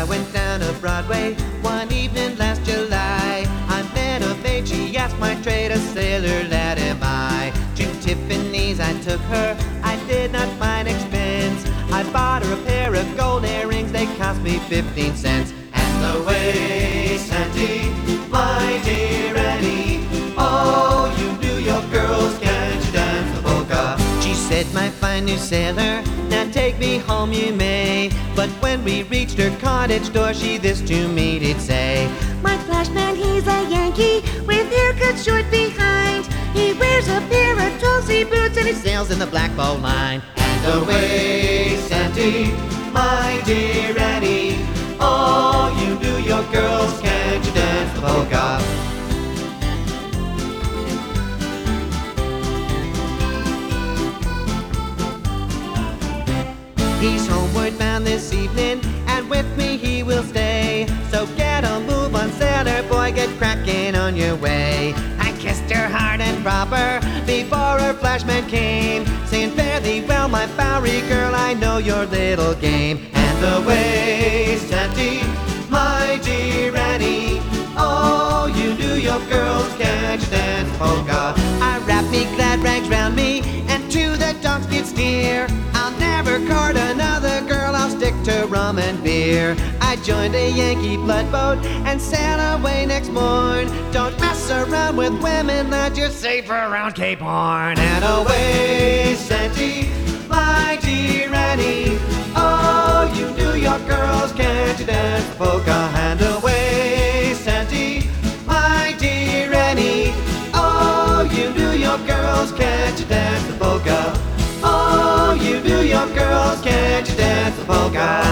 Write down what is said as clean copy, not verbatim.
went down to Broadway one evening last July. I met a maid, she asked my trade, a sailor lad am I. To Tiffany's I took her, I did not find expense. I bought her a pair of gold earrings, they cost me 15 cents. And the way, Santy, my dear Annie, oh, you New York girls, can't you dance the polka? She said, my fine new sailor, now take me home you may. But when we reached her cottage door, she this to me did say, my flashman, he's a Yankee, with hair cut short behind. He wears a pair of Tulsi boots and he sails in the Black Boat line. And away, Santy, my dear Annie, oh, you New York girls, can't you dance the polka? He's homeward bound this evening, and with me he will stay. So get a move on, sailor boy, get cracking on your way. I kissed her hard and proper before her flashman came, saying, fare thee well, my Bowery girl, I know your little game. And away, Santy, my dear Annie, oh, you New York girls, can't you dance polka? I wrapped me glad rags round me, and to the docks did steer. I'll never court another girl, I'll stick to rum and beer. I joined a Yankee bloodboat and sailed away next morn. Don't mess around with women, lad, you're safe around Cape Horn. And away, Santy, my dear Annie, oh, you New York girls, can't you dance the polka? And away, Santy, my dear Annie, oh, you New York girls, can't you dance the polka? Oh, you New York girls, can't you dance the polka?